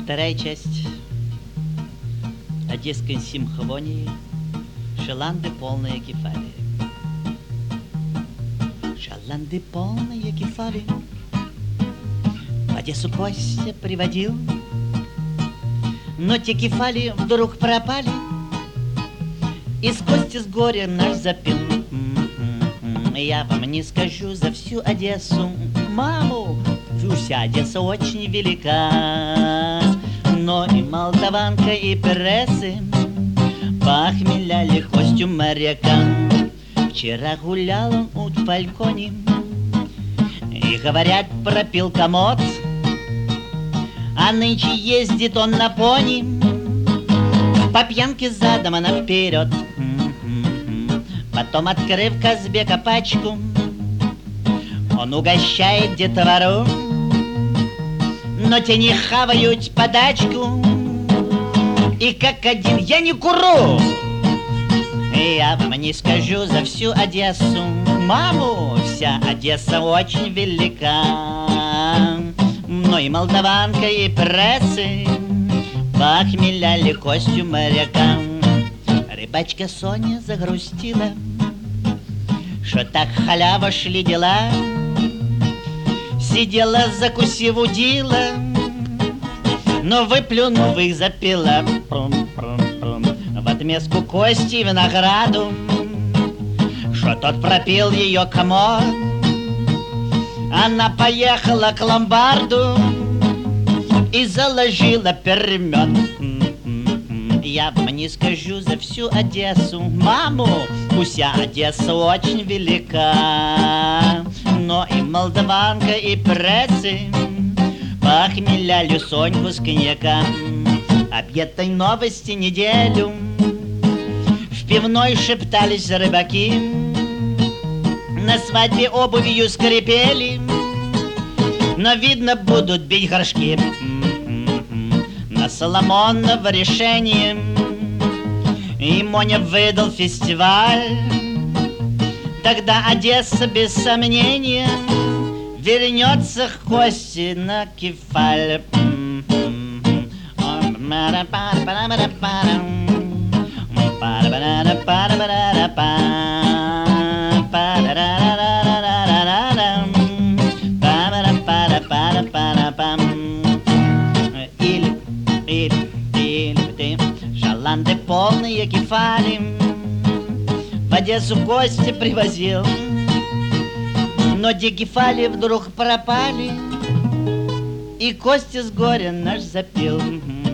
Вторая часть Одесской симфонии «Шаланды полные кефали». Шаланды полные кефали в Одессу Костя приводил, но те кефали вдруг пропали, и с Кости с горя наш запил. Я вам не скажу за всю Одессу, маму, вся Одесса очень велика, но и молдаванка, и прессы похмеляли Костю моряка. Вчера гулял он у Фалькони, и, говорят, пропил комод, а нынче ездит он на пони, по пьянке задом она вперед. Потом, открыв Казбека пачку, он угощает детвору, но те не хавают подачку, и как один я не куру. Я вам не скажу за всю Одессу, маму, вся Одесса очень велика, но и молдаванка, и прессы похмеляли Костю моряка. Рыбачка Соня загрустила, что так халява шли дела, сидела, закусив удила, но выплюнув их запила. В отместку Кости винограду, что тот пропил ее комод, она поехала к ломбарду и заложила перемет. Я вам не скажу за всю Одессу, маму, вся Одесса очень велика, но и молдаванка, и прессы похмеляли Соньку с коньяка. Об этой новости неделю в пивной шептались рыбаки, на свадьбе обувью скрипели, но, видно, будут бить горшки. На Соломоново решение и Моня выдал фестиваль. Тогда Одесса без сомнения вернется к Косте на кефаль. Шаланды полные кефали в Одессу Костя привозил, но те кефали вдруг пропали, и Костя с горя наш запил.